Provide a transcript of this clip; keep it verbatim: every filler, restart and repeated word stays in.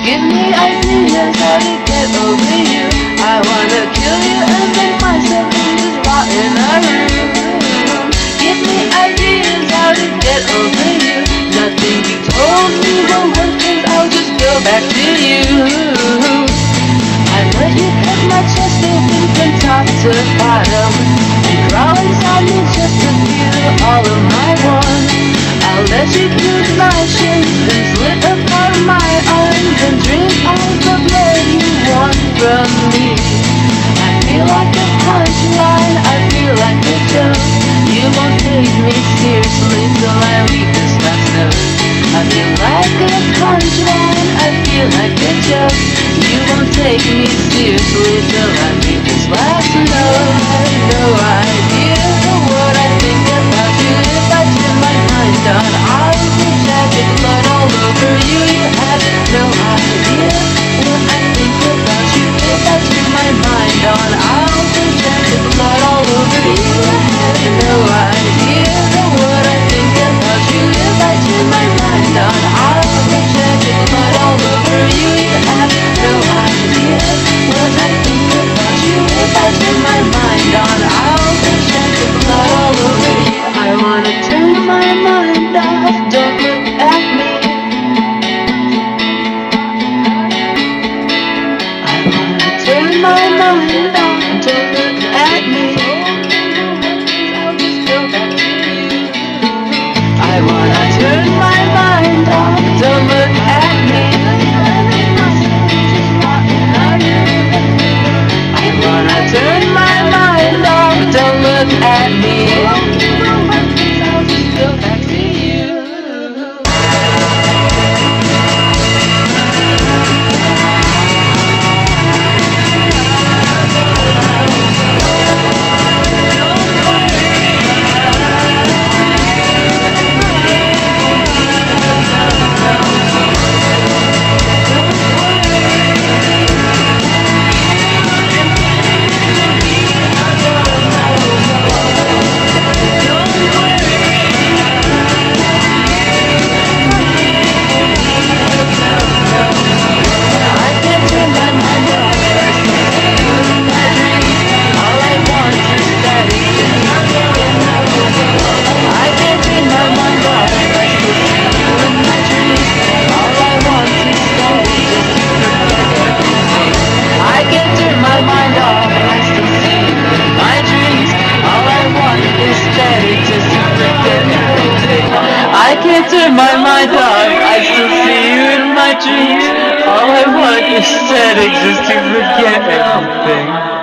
Give me ideas how to get over you. I wanna kill you and make myself just rot in a room. Give me ideas how to get over you. Nothing you told me will work, 'cause I'll just go back to you. I let you cut my chest open from top to bottom and crawl inside me just to feel all of my warmth. I'll let you push my shins and slit apart my arms and drink all the blood you want from me. I feel like a punchline, I feel like a joke. You won't take me seriously till I leave this last note. I feel like a punchline, I feel like a joke. You won't take me seriously till I leave this last note. I have no idea what I think about you. If I turn my mind on, I'll wish I could blood all over you. You have no idea what I think about you. If I turn my mind on, I'll wish I could blood all over you. I have no idea what I think about you. If I turn my mind on, I'll wish I could blood all over you. You have no idea what I think about you. If I turn my mind on, I'll wish I could blood all over you. I wanna turn my mind off, don't look at me. I wanna turn my mind off, don't look at me. I'll just go back to you. I wanna turn my mind off, don't look at me. I wanna turn my mind off, don't look at me. I'll just go back to you. I can't turn my mind off, I still see you in my dreams. All I want is static just to forget everything.